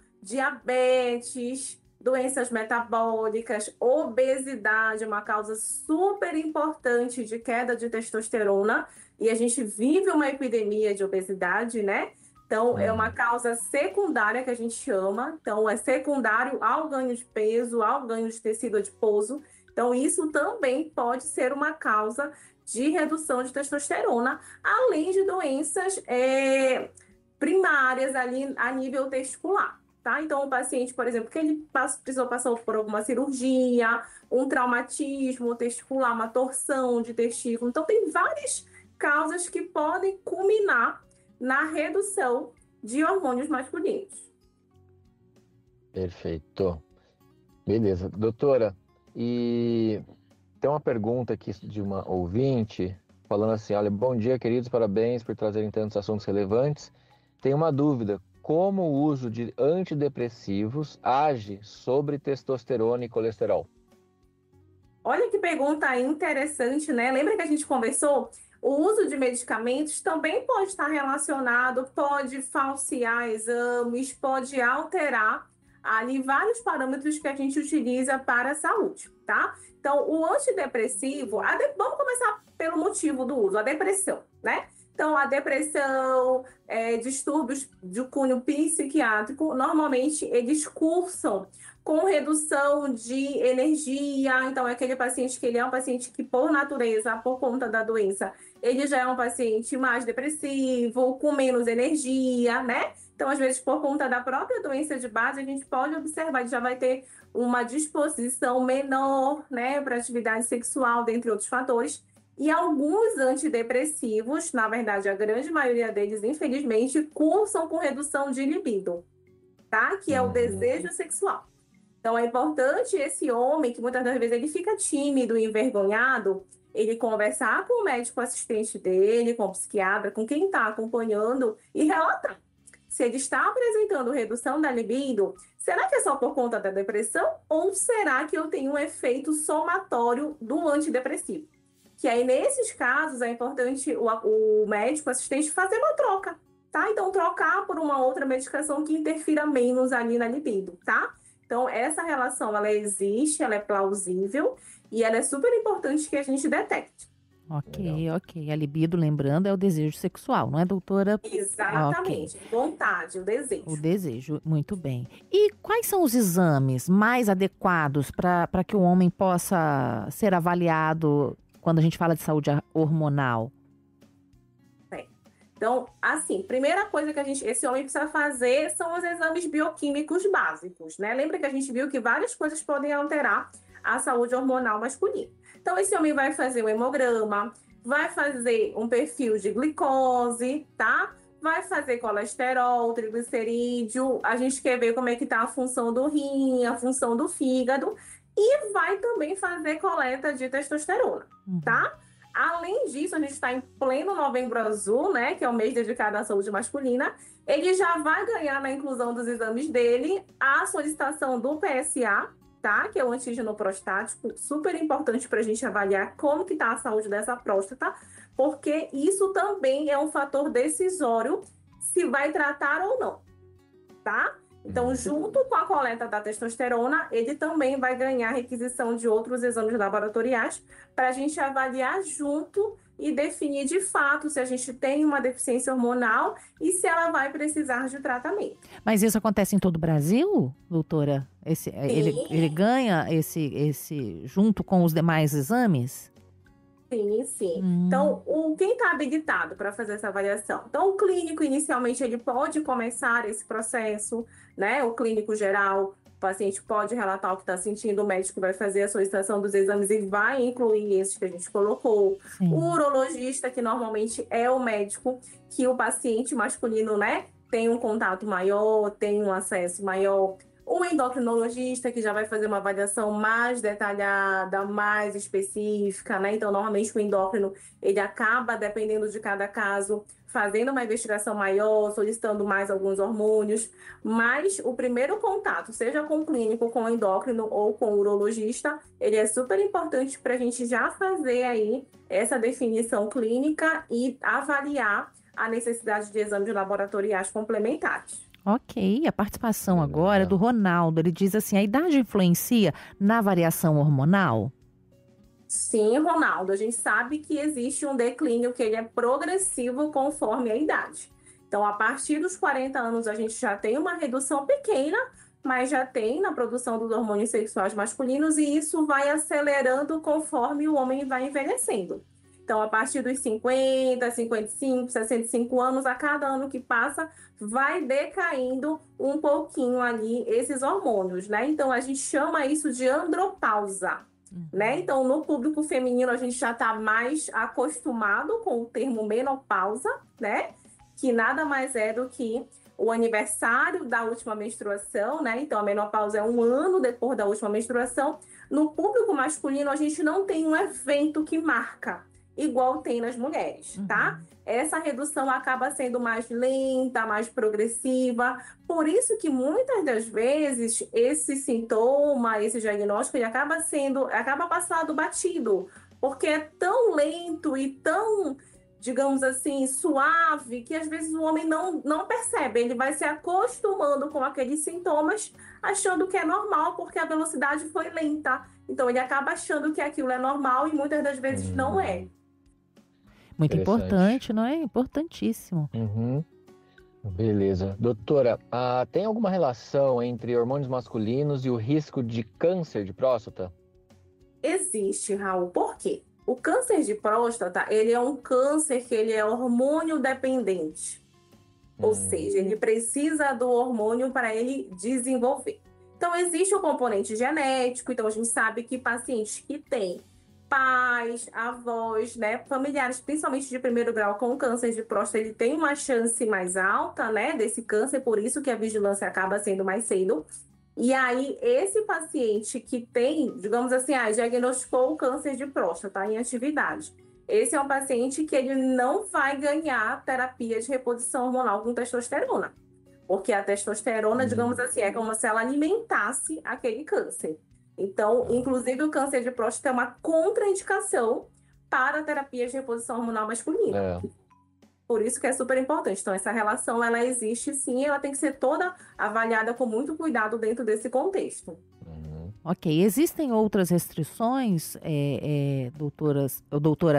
Speaker 4: Diabetes, doenças metabólicas, obesidade, uma causa super importante de queda de testosterona. E a gente vive uma epidemia de obesidade, né? Então, é uma causa secundária que a gente chama. Então, é secundário ao ganho de peso, ao ganho de tecido adiposo. Então, isso também pode ser uma causa de redução de testosterona, além de doenças é, primárias ali a nível testicular, tá? Então, o paciente, por exemplo, que ele passou, precisou passar por alguma cirurgia, um traumatismo testicular, uma torção de testículo. Então, tem várias causas que podem culminar na redução de hormônios masculinos.
Speaker 3: Perfeito. Beleza. Doutora, e tem uma pergunta aqui de uma ouvinte falando assim, olha, bom dia, queridos, parabéns por trazerem tantos assuntos relevantes. Tem uma dúvida, como o uso de antidepressivos age sobre testosterona e colesterol?
Speaker 4: Olha que pergunta interessante, né? Lembra que a gente conversou? O uso de medicamentos também pode estar relacionado, pode falsear exames, pode alterar ali vários parâmetros que a gente utiliza para a saúde, tá? Então, o antidepressivo, a de... vamos começar pelo motivo do uso, a depressão, né? Então, a depressão, é, distúrbios de cunho psiquiátrico, normalmente eles cursam com redução de energia. Então, é aquele paciente que ele é um paciente que, por natureza, por conta da doença, ele já é um paciente mais depressivo, com menos energia, né? Então, às vezes, por conta da própria doença de base, a gente pode observar que já vai ter uma disposição menor, né, para atividade sexual, dentre outros fatores. E alguns antidepressivos, na verdade, a grande maioria deles, infelizmente, cursam com redução de libido, tá? Que é o desejo sexual. Então, é importante esse homem, que muitas das vezes ele fica tímido e envergonhado, ele conversar com o médico assistente dele, com o psiquiatra, com quem está acompanhando e relatar. Se ele está apresentando redução da libido, será que é só por conta da depressão ou será que eu tenho um efeito somatório do antidepressivo? Que aí, nesses casos, é importante o, o médico assistente fazer uma troca, tá? Então, trocar por uma outra medicação que interfira menos ali na libido, tá? Então, essa relação, ela existe, ela é plausível e ela é super importante que a gente detecte.
Speaker 2: Ok,
Speaker 3: Legal.
Speaker 2: ok. A libido, lembrando, é o desejo sexual, não é, doutora?
Speaker 4: Exatamente. Vontade, o desejo.
Speaker 2: O desejo, muito bem. E quais são os exames mais adequados para que o homem possa ser avaliado quando a gente fala de saúde hormonal?
Speaker 4: Então, assim, primeira coisa que a gente, esse homem precisa fazer são os exames bioquímicos básicos, né? Lembra que a gente viu que várias coisas podem alterar a saúde hormonal masculina. Então, esse homem vai fazer um hemograma, vai fazer um perfil de glicose, tá? Vai fazer colesterol, triglicerídeo, a gente quer ver como é que tá a função do rim, a função do fígado, e vai também fazer coleta de testosterona,
Speaker 2: Uhum.
Speaker 4: tá? Além disso, a gente está em pleno Novembro Azul, né, que é o mês dedicado à saúde masculina. Ele já vai ganhar na inclusão dos exames dele a solicitação do P S A, tá? Que é o antígeno prostático, super importante para a gente avaliar como que está a saúde dessa próstata, porque isso também é um fator decisório se vai tratar ou não, tá? Então, junto com a coleta da testosterona, ele também vai ganhar requisição de outros exames laboratoriais para a gente avaliar junto e definir de fato se a gente tem uma deficiência hormonal e se ela vai precisar de tratamento.
Speaker 2: Mas isso acontece em todo o Brasil, doutora? Esse, ele, ele ganha esse, esse junto com os demais exames?
Speaker 4: Sim, sim.
Speaker 2: Hum.
Speaker 4: Então, o, quem está habilitado para fazer essa avaliação? Então, o clínico, inicialmente, ele pode começar esse processo, né? O clínico geral, o paciente pode relatar o que está sentindo, o médico vai fazer a solicitação dos exames e vai incluir esses que a gente colocou.
Speaker 2: Sim.
Speaker 4: O urologista, que normalmente é o médico que o paciente masculino, né, tem um contato maior, tem um acesso maior. O endocrinologista, que já vai fazer uma avaliação mais detalhada, mais específica, né? Então, normalmente, o endócrino, ele acaba, dependendo de cada caso, fazendo uma investigação maior, solicitando mais alguns hormônios. Mas o primeiro contato, seja com o clínico, com o endócrino ou com o urologista, ele é super importante para a gente já fazer aí essa definição clínica e avaliar a necessidade de exames laboratoriais complementares.
Speaker 2: Ok, a participação agora é do Ronaldo. Ele diz assim, a idade influencia na variação hormonal?
Speaker 4: Sim, Ronaldo, a gente sabe que existe um declínio que ele é progressivo conforme a idade. Então, a partir dos quarenta anos, a gente já tem uma redução pequena, mas já tem na produção dos hormônios sexuais masculinos e isso vai acelerando conforme o homem vai envelhecendo. Então, a partir dos cinquenta, cinquenta e cinco, sessenta e cinco anos, a cada ano que passa, vai decaindo um pouquinho ali esses hormônios, né? Então, a gente chama isso de andropausa, uhum. né? Então, no público feminino, a gente já está mais acostumado com o termo menopausa, né? Que nada mais é do que o aniversário da última menstruação, né? Então, a menopausa é um ano depois da última menstruação. No público masculino, a gente não tem um evento que marca igual tem nas mulheres, tá? Uhum. Essa redução acaba sendo mais lenta, mais progressiva. Por isso que muitas das vezes esse sintoma, esse diagnóstico, ele acaba sendo, acaba passando batido, porque é tão lento e tão, digamos assim, suave, que às vezes o homem não, não percebe. Ele vai se acostumando com aqueles sintomas, achando que é normal, porque a velocidade foi lenta. Então ele acaba achando que aquilo é normal e muitas das vezes uhum. não é.
Speaker 2: Muito importante, não é? Importantíssimo.
Speaker 3: Uhum. Beleza. Doutora, ah, tem alguma relação entre hormônios masculinos e o risco de câncer de próstata?
Speaker 4: Existe, Raul. Por quê? O câncer de próstata, ele é um câncer que ele é hormônio dependente. Ou hum. seja, ele precisa do hormônio para ele desenvolver. Então, existe o componente genético. Então, a gente sabe que pacientes que têm pais, avós, né, familiares, principalmente de primeiro grau com câncer de próstata, ele tem uma chance mais alta, né, desse câncer, por isso que a vigilância acaba sendo mais cedo. E aí, esse paciente que tem, digamos assim, ah, diagnosticou o câncer de próstata em atividade. Esse é um paciente que ele não vai ganhar terapia de reposição hormonal com testosterona. Porque a testosterona, hum. digamos assim, é como se ela alimentasse aquele câncer. Então, inclusive, o câncer de próstata é uma contraindicação para terapias de reposição hormonal masculina.
Speaker 3: É.
Speaker 4: Por isso que é super importante. Então, essa relação, ela existe sim, ela tem que ser toda avaliada com muito cuidado dentro desse contexto.
Speaker 3: Uhum.
Speaker 2: Ok, existem outras restrições, é, é, doutoras, doutora,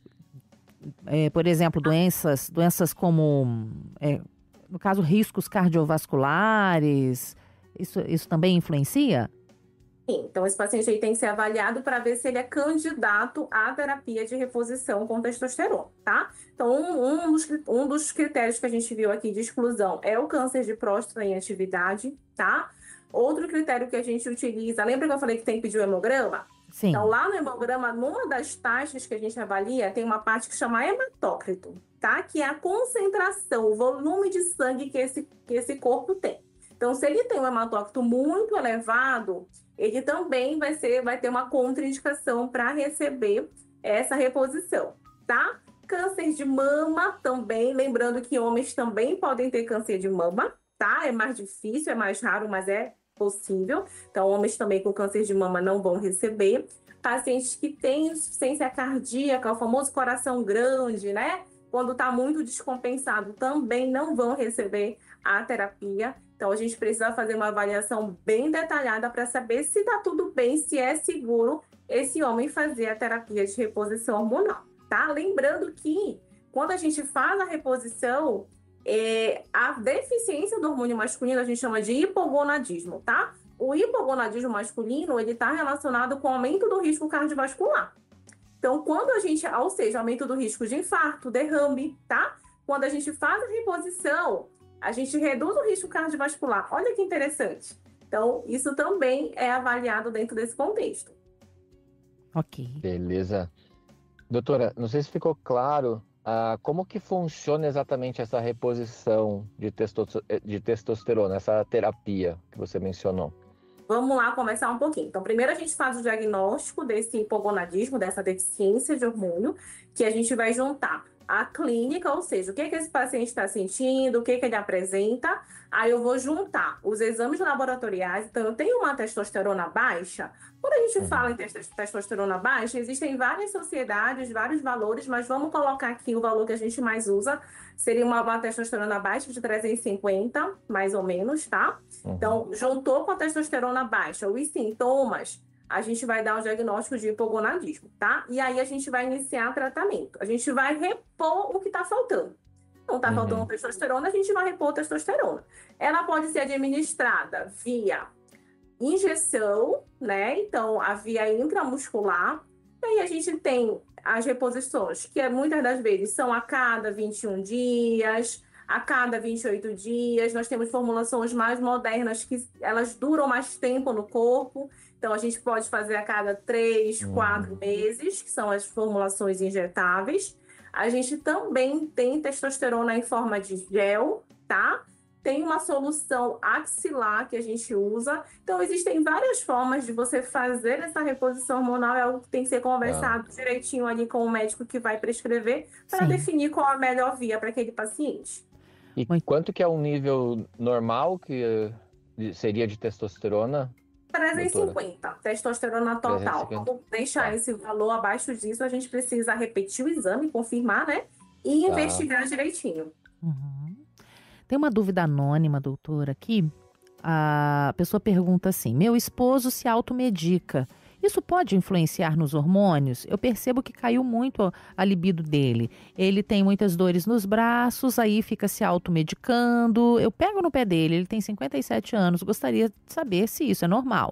Speaker 2: é, por exemplo, doenças, doenças como, é, no caso, riscos cardiovasculares, isso, isso também influencia?
Speaker 4: Sim, então esse paciente aí tem que ser avaliado para ver se ele é candidato à terapia de reposição com testosterona, tá? Então, um, um, dos, um dos critérios que a gente viu aqui de exclusão é o câncer de próstata em atividade, tá? Outro critério que a gente utiliza, lembra que eu falei que tem que pedir o hemograma?
Speaker 2: Sim.
Speaker 4: Então, lá no hemograma, numa das taxas que a gente avalia, tem uma parte que chama hematócrito, tá? Que é a concentração, o volume de sangue que esse, que esse corpo tem. Então, se ele tem um hematócrito muito elevado, ele também vai, ser, vai ter uma contraindicação para receber essa reposição, tá? Câncer de mama também, lembrando que homens também podem ter câncer de mama, tá? É mais difícil, é mais raro, mas é possível. Então, homens também com câncer de mama não vão receber. Pacientes que têm insuficiência cardíaca, o famoso coração grande, né? Quando está muito descompensado, também não vão receber a terapia. Então, a gente precisa fazer uma avaliação bem detalhada para saber se está tudo bem, se é seguro esse homem fazer a terapia de reposição hormonal, tá? Lembrando que, quando a gente faz a reposição, é, a deficiência do hormônio masculino a gente chama de hipogonadismo, tá? O hipogonadismo masculino, ele está relacionado com o aumento do risco cardiovascular. Então, quando a gente, ou seja, aumento do risco de infarto, derrame, tá? Quando a gente faz a reposição, a gente reduz o risco cardiovascular. Olha que interessante. Então, isso também é avaliado dentro desse contexto.
Speaker 2: Ok.
Speaker 3: Beleza. Doutora, não sei se ficou claro ah, como que funciona exatamente essa reposição de, testos- de testosterona, essa terapia que você mencionou.
Speaker 4: Vamos lá começar um pouquinho. Então, primeiro a gente faz o diagnóstico desse hipogonadismo, dessa deficiência de hormônio, que a gente vai juntar a clínica, ou seja, o que, que esse paciente está sentindo, o que, que ele apresenta. Aí eu vou juntar os exames laboratoriais. Então, eu tenho uma testosterona baixa. Quando a gente fala em tes- testosterona baixa, existem várias sociedades, vários valores, mas vamos colocar aqui o valor que a gente mais usa. Seria uma, uma testosterona baixa de trezentos e cinquenta, mais ou menos, tá? Então, juntou com a testosterona baixa os sintomas, a gente vai dar o diagnóstico de hipogonadismo, tá? E aí a gente vai iniciar tratamento. A gente vai repor o que está faltando. Não está
Speaker 3: Uhum.
Speaker 4: faltando testosterona, a gente vai repor testosterona. Ela pode ser administrada via injeção, né? Então, a via intramuscular. E aí a gente tem as reposições, que é, muitas das vezes são a cada vinte e um dias, a cada vinte e oito dias. Nós temos formulações mais modernas que elas duram mais tempo no corpo. Então, a gente pode fazer a cada três,
Speaker 3: Uhum.
Speaker 4: quatro meses, que são as formulações injetáveis. A gente também tem testosterona em forma de gel, tá? Tem uma solução axilar que a gente usa. Então, existem várias formas de você fazer essa reposição hormonal. É algo que tem que ser conversado direitinho ali com o médico que vai prescrever para
Speaker 2: Sim.
Speaker 4: definir qual a melhor via para aquele paciente.
Speaker 3: E
Speaker 2: Muito.
Speaker 3: quanto que é um nível normal que eh, de- seria de testosterona?
Speaker 4: trezentos e
Speaker 3: Doutora.
Speaker 4: cinquenta, testosterona total.
Speaker 3: trezentos e cinquenta.
Speaker 4: Vamos deixar
Speaker 3: Tá.
Speaker 4: esse valor abaixo disso, a gente precisa repetir o exame, confirmar, né? E
Speaker 3: Tá.
Speaker 4: investigar direitinho.
Speaker 2: Uhum. Tem uma dúvida anônima, doutora, aqui. A pessoa pergunta assim: meu esposo se automedica. Isso pode influenciar nos hormônios? Eu percebo que caiu muito a libido dele. Ele tem muitas dores nos braços, aí fica se automedicando. Eu pego no pé dele, ele tem cinquenta e sete anos. Gostaria de saber se isso é normal.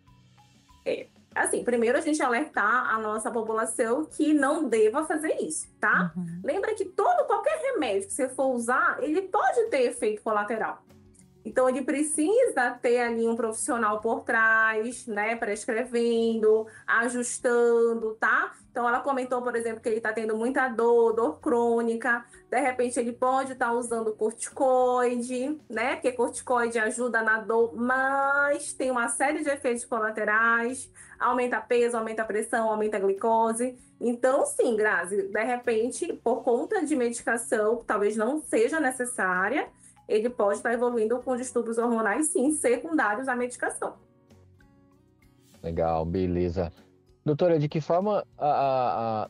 Speaker 4: Assim, primeiro a gente alertar a nossa população que não deva fazer isso, tá?
Speaker 2: Uhum.
Speaker 4: Lembra que todo, qualquer remédio que você for usar, ele pode ter efeito colateral. Então, ele precisa ter ali um profissional por trás, né, prescrevendo, ajustando, tá? Então, ela comentou, por exemplo, que ele está tendo muita dor, dor crônica. De repente, ele pode estar usando corticoide, né? Porque corticoide ajuda na dor, mas tem uma série de efeitos colaterais. Aumenta peso, aumenta a pressão, aumenta a glicose. Então, sim, Grazi, de repente, por conta de medicação, que talvez não seja necessária, ele pode estar evoluindo com distúrbios hormonais, sim, secundários à medicação.
Speaker 3: Legal, beleza. Doutora, de que forma a, a- a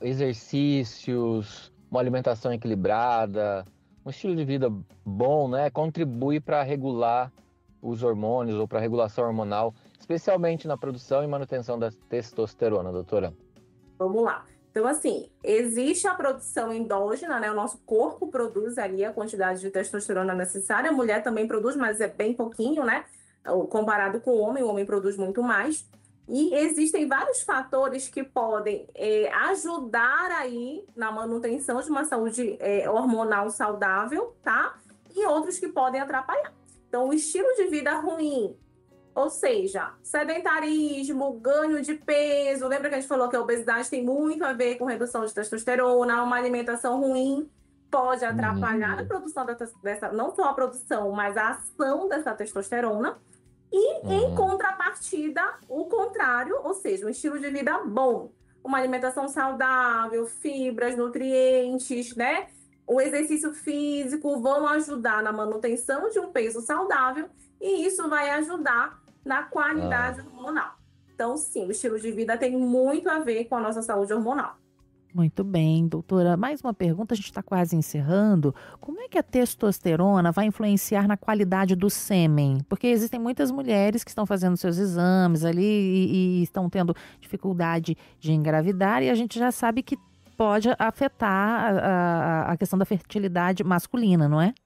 Speaker 3: exercícios, uma alimentação equilibrada, um estilo de vida bom, né, contribui para regular os hormônios ou para a regulação hormonal, especialmente na produção e manutenção da testosterona, doutora?
Speaker 4: Vamos lá. Então, assim, existe a produção endógena, né? O nosso corpo produz ali a quantidade de testosterona necessária. A mulher também produz, mas é bem pouquinho, né? Comparado com o homem, o homem produz muito mais. E existem vários fatores que podem é, ajudar aí na manutenção de uma saúde é, hormonal saudável, tá? E outros que podem atrapalhar. Então, o estilo de vida ruim, ou seja, sedentarismo, ganho de peso. Lembra que a gente falou que a obesidade tem muito a ver com redução de testosterona, uma alimentação ruim pode atrapalhar a produção dessa, não só a produção, mas a ação dessa testosterona. E, em
Speaker 3: Uhum.
Speaker 4: contrapartida, o contrário, ou seja, um estilo de vida bom, uma alimentação saudável, fibras, nutrientes, né? O exercício físico vão ajudar na manutenção de um peso saudável e isso vai ajudar na qualidade hormonal. Então, sim, o estilo de vida tem muito a ver com a nossa saúde hormonal.
Speaker 2: Muito bem, doutora. Mais uma pergunta, a gente está quase encerrando. Como é que a testosterona vai influenciar na qualidade do sêmen? Porque existem muitas mulheres que estão fazendo seus exames ali e, e estão tendo dificuldade de engravidar e a gente já sabe que pode afetar a, a, a questão da fertilidade masculina, não é?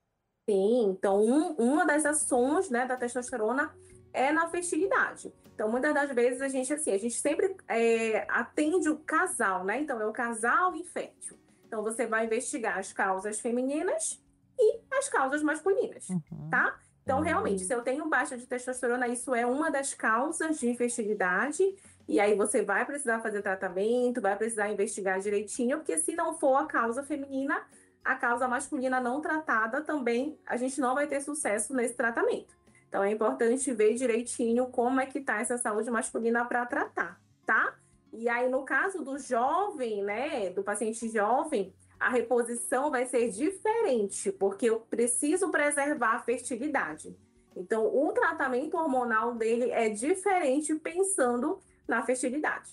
Speaker 4: Sim, então um, uma das ações, né, da testosterona é na fertilidade. Então, muitas das vezes a gente assim, a gente sempre é, atende o casal, né? Então, é o casal infértil. Então, você vai investigar as causas femininas e as causas masculinas,
Speaker 2: Uhum.
Speaker 4: tá? Então,
Speaker 3: Uhum.
Speaker 4: realmente, se eu tenho baixa de testosterona, isso é uma das causas de infertilidade. E aí você vai precisar fazer tratamento, vai precisar investigar direitinho, porque se não for a causa feminina, a causa masculina não tratada também, a gente não vai ter sucesso nesse tratamento. Então, é importante ver direitinho como é que tá essa saúde masculina para tratar, tá? E aí, no caso do jovem, né, do paciente jovem, a reposição vai ser diferente, porque eu preciso preservar a fertilidade. Então, o tratamento hormonal dele é diferente pensando na fertilidade.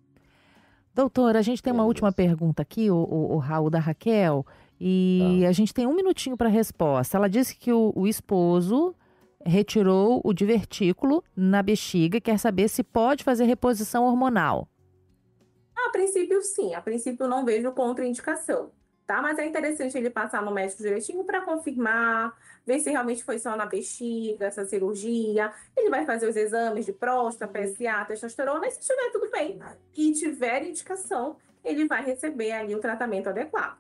Speaker 2: Doutora, a gente tem uma
Speaker 3: Beleza.
Speaker 2: última pergunta aqui, o, o, o Raul da Raquel, e
Speaker 3: Tá.
Speaker 2: a gente tem um minutinho para resposta. Ela disse que o, o esposo retirou o divertículo na bexiga e quer saber se pode fazer reposição hormonal.
Speaker 4: A princípio, sim. A princípio, não vejo contraindicação, tá? Mas é interessante ele passar no médico direitinho para confirmar, ver se realmente foi só na bexiga, essa cirurgia. Ele vai fazer os exames de próstata, P S A, testosterona, e se estiver tudo bem e tiver indicação, ele vai receber ali o tratamento adequado.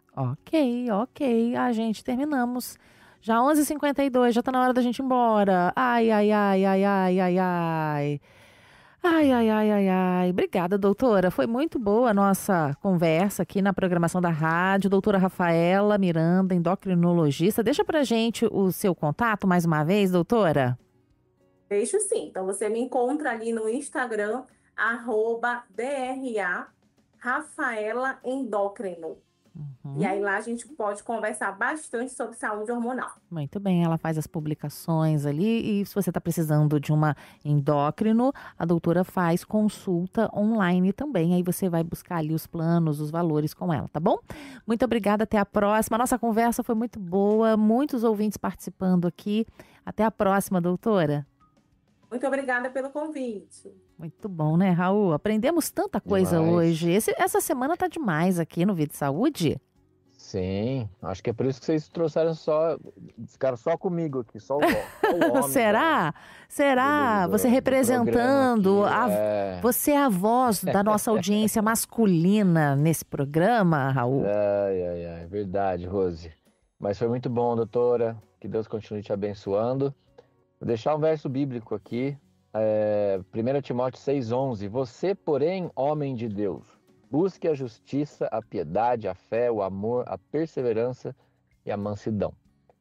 Speaker 2: Ok, ok. Ah, gente, terminamos. Já onze e cinquenta e dois, já tá na hora da gente ir embora. Ai, ai, ai, ai, ai, ai, ai. Ai, ai, ai, ai, ai. Obrigada, doutora. Foi muito boa a nossa conversa aqui na programação da rádio. Doutora Rafaela Miranda, endocrinologista. Deixa pra gente o seu contato mais uma vez, doutora.
Speaker 4: Deixo sim. Então, você me encontra ali no Instagram, arroba D R A Rafaela Endócrino.
Speaker 2: Uhum.
Speaker 4: E aí lá a gente pode conversar bastante sobre saúde hormonal.
Speaker 2: Muito bem, ela faz as publicações ali e se você está precisando de uma endócrino, a doutora faz consulta online também. Aí você vai buscar ali os planos, os valores com ela, tá bom? Muito obrigada, até a próxima. A nossa conversa foi muito boa, muitos ouvintes participando aqui. Até a próxima, doutora.
Speaker 4: Muito obrigada pelo convite.
Speaker 2: Muito bom, né, Raul? Aprendemos tanta coisa
Speaker 3: Demais.
Speaker 2: hoje. Esse- essa semana tá demais aqui no Vida e Saúde.
Speaker 3: Sim, acho que é por isso que vocês trouxeram só, ficaram só comigo aqui, só o, só o homem.
Speaker 2: Será? Será?
Speaker 3: do-
Speaker 2: Você
Speaker 3: do
Speaker 2: representando
Speaker 3: programa
Speaker 2: a
Speaker 3: aqui. É,
Speaker 2: Você é a voz da nossa audiência masculina nesse programa, Raul.
Speaker 3: ai, ai, ai, verdade, Rose. Mas foi muito bom, doutora. Que Deus continue te abençoando. Vou deixar um verso bíblico aqui. É, primeiro Timóteo seis, onze. Você, porém, homem de Deus, busque a justiça, a piedade, a fé, o amor, a perseverança e a mansidão.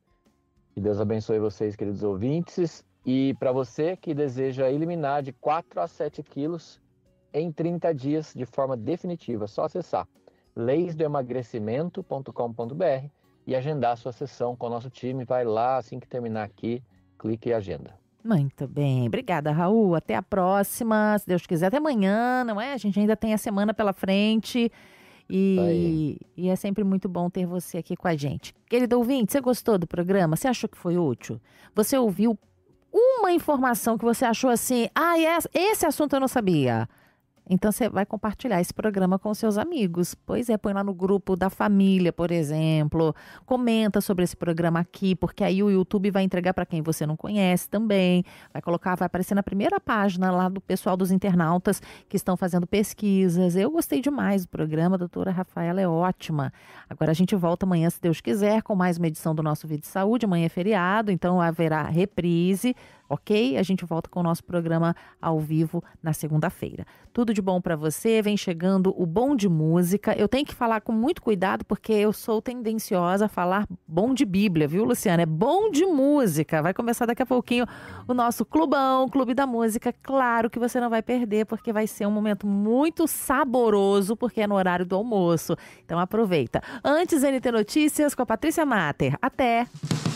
Speaker 3: Que Deus abençoe vocês, queridos ouvintes. E para você que deseja eliminar de quatro a sete quilos em trinta dias de forma definitiva, é só acessar leis do emagrecimento ponto com ponto b r e agendar sua sessão com o nosso time. Vai lá, assim que terminar aqui, clique e agenda.
Speaker 2: Muito bem. Obrigada, Raul. Até a próxima. Se Deus quiser, até amanhã, não é? A gente ainda tem a semana pela frente. E, e é sempre muito bom ter você aqui com a gente. Querido ouvinte, você gostou do programa? Você achou que foi útil? Você ouviu uma informação que você achou assim, ah, esse assunto eu não sabia? Então você vai compartilhar esse programa com seus amigos. Pois é, põe lá no grupo da família, por exemplo. Comenta sobre esse programa aqui, porque aí o YouTube vai entregar para quem você não conhece também. Vai colocar, vai aparecer na primeira página lá do pessoal dos internautas que estão fazendo pesquisas. Eu gostei demais do programa, a doutora Rafaela é ótima. Agora a gente volta amanhã, se Deus quiser, com mais uma edição do nosso Vídeo de Saúde. Amanhã é feriado, então haverá reprise. Ok? A gente volta com o nosso programa ao vivo na segunda-feira. Tudo de bom para você, vem chegando o Bom de Música. Eu tenho que falar com muito cuidado porque eu sou tendenciosa a falar bom de Bíblia, viu, Luciana? É bom de música. Vai começar daqui a pouquinho o nosso clubão, Clube da Música. Claro que você não vai perder porque vai ser um momento muito saboroso porque é no horário do almoço. Então aproveita. Antes, N T Notícias com a Patrícia Mater. Até!